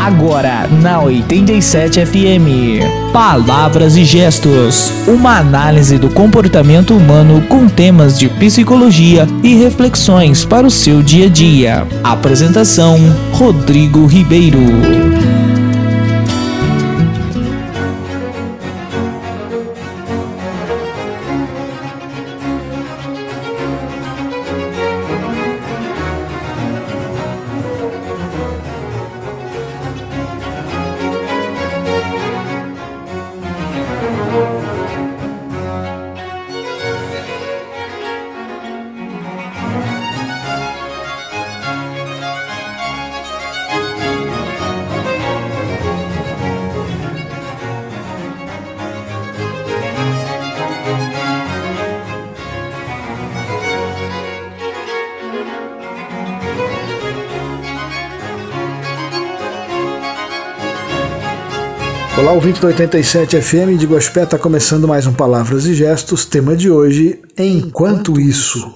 Agora na 87 FM. Palavras e gestos. Uma análise do comportamento humano com temas de psicologia e reflexões para o seu dia a dia. Apresentação: Rodrigo Ribeiro. Olá, ouvinte do 87 FM de Gospé, está começando mais um Palavras e Gestos. Tema de hoje: enquanto isso.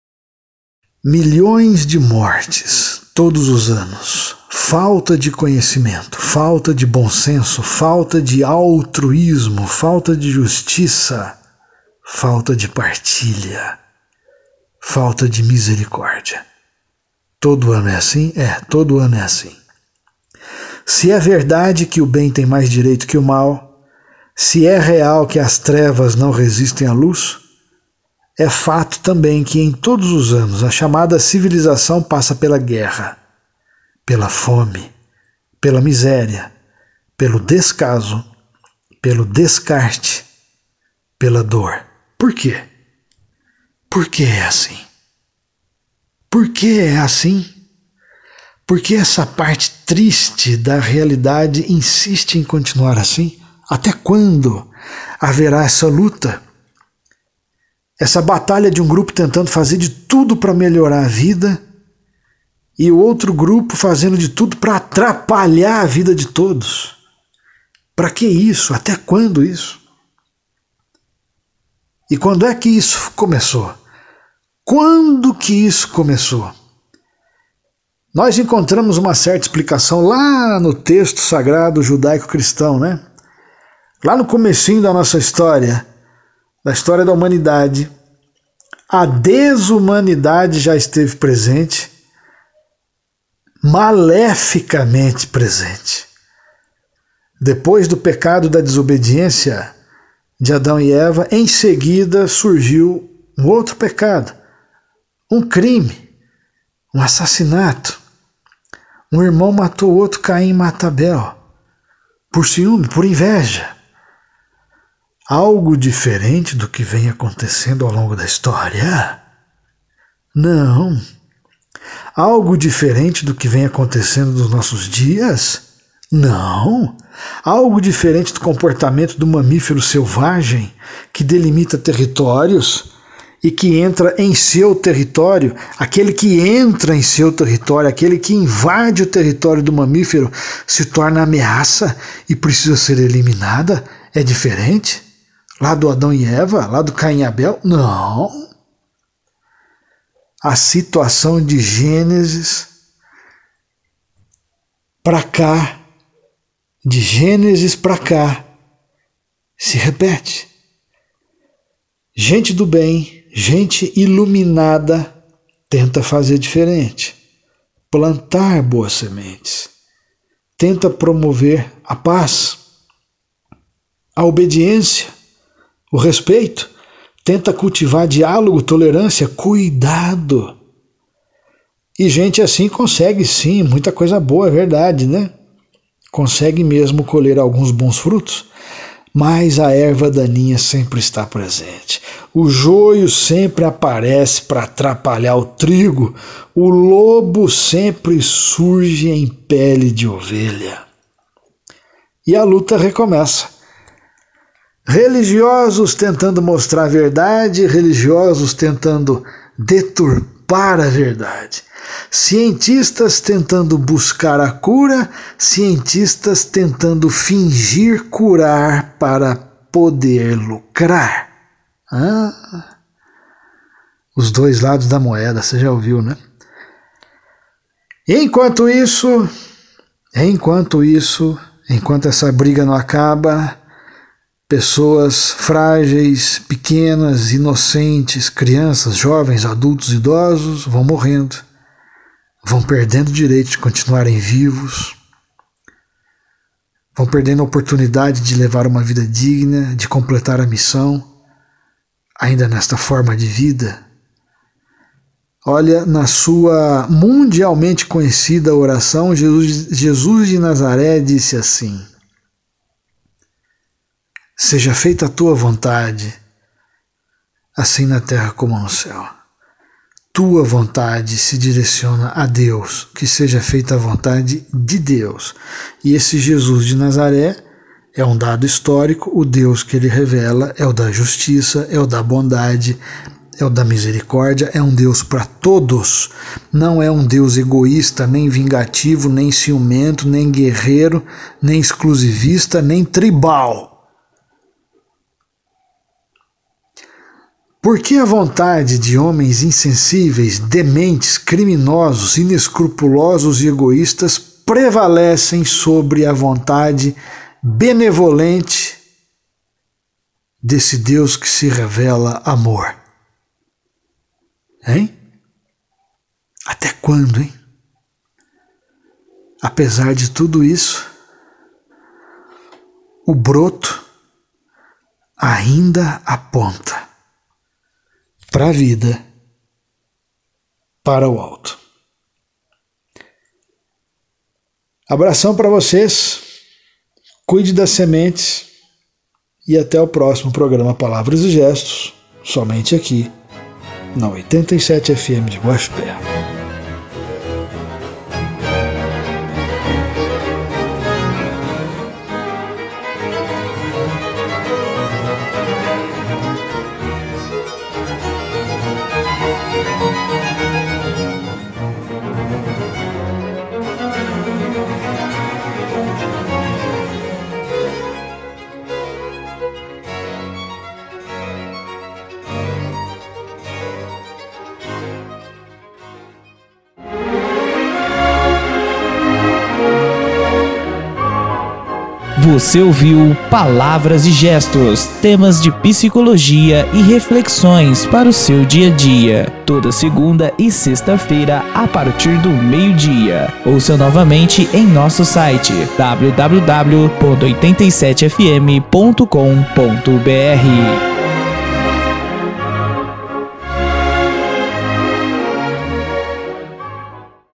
Milhões de mortes todos os anos, falta de conhecimento, falta de bom senso, falta de altruísmo, falta de justiça, falta de partilha, falta de misericórdia. Todo ano é assim? Todo ano é assim. Se é verdade que o bem tem mais direito que o mal, se é real que as trevas não resistem à luz, é fato também que em todos os anos a chamada civilização passa pela guerra, pela fome, pela miséria, pelo descaso, pelo descarte, pela dor. Por quê? Por que é assim? Por que é assim? Porque essa parte triste da realidade insiste em continuar assim? Até quando haverá essa luta? Essa batalha de um grupo tentando fazer de tudo para melhorar a vida e o outro grupo fazendo de tudo para atrapalhar a vida de todos. Para que isso? Até quando isso? E quando é que isso começou? Quando que isso começou? Nós encontramos uma certa explicação lá no texto sagrado judaico-cristão, né? Lá no comecinho da nossa história, da história da humanidade, a desumanidade já esteve presente, maleficamente presente. Depois do pecado da desobediência de Adão e Eva, em seguida surgiu um outro pecado, um crime, um assassinato. Um irmão matou outro, Caim mata Abel, por ciúme, por inveja. Algo diferente do que vem acontecendo ao longo da história? Não. Algo diferente do que vem acontecendo nos nossos dias? Não. Algo diferente do comportamento do mamífero selvagem que delimita territórios e que entra em seu território, aquele que entra em seu território, aquele que invade o território do mamífero, se torna ameaça e precisa ser eliminada? É diferente? Lá do Adão e Eva? Lá do Caim e Abel? Não. A situação de Gênesis para cá, de Gênesis para cá, se repete. Gente do bem, gente iluminada tenta fazer diferente, plantar boas sementes, tenta promover a paz, a obediência, o respeito, tenta cultivar diálogo, tolerância, cuidado. E gente assim consegue sim, muita coisa boa, é verdade, né? Consegue mesmo colher alguns bons frutos, mas a erva daninha sempre está presente. O joio sempre aparece para atrapalhar o trigo. O lobo sempre surge em pele de ovelha. E a luta recomeça. Religiosos tentando mostrar a verdade, religiosos tentando deturpar a verdade. Cientistas tentando buscar a cura, cientistas tentando fingir curar para poder lucrar. Os dois lados da moeda, você já ouviu, né? Enquanto isso, Enquanto isso, enquanto essa briga não acaba, pessoas frágeis, pequenas, inocentes, crianças, jovens, adultos, idosos vão morrendo, vão perdendo o direito de continuarem vivos, vão perdendo a oportunidade de levar uma vida digna, de completar a missão, ainda nesta forma de vida. Olha, na sua mundialmente conhecida oração, Jesus de Nazaré disse assim: seja feita a tua vontade, assim na terra como no céu. Tua vontade se direciona a Deus, que seja feita a vontade de Deus. E esse Jesus de Nazaré é um dado histórico, o Deus que ele revela é o da justiça, é o da bondade, é o da misericórdia, é um Deus para todos. Não é um Deus egoísta, nem vingativo, nem ciumento, nem guerreiro, nem exclusivista, nem tribal. Por que a vontade de homens insensíveis, dementes, criminosos, inescrupulosos e egoístas prevalecem sobre a vontade benevolente desse Deus que se revela amor? Hein? Até quando, hein? Apesar de tudo isso, o broto ainda aponta para a vida, para o alto. Abração para vocês, cuide das sementes e até o próximo programa Palavras e Gestos, somente aqui na 87 FM de Guaxupé. Você ouviu Palavras e Gestos, temas de psicologia e reflexões para o seu dia a dia. Toda segunda e sexta-feira a partir do meio-dia. Ouça novamente em nosso site www.87fm.com.br.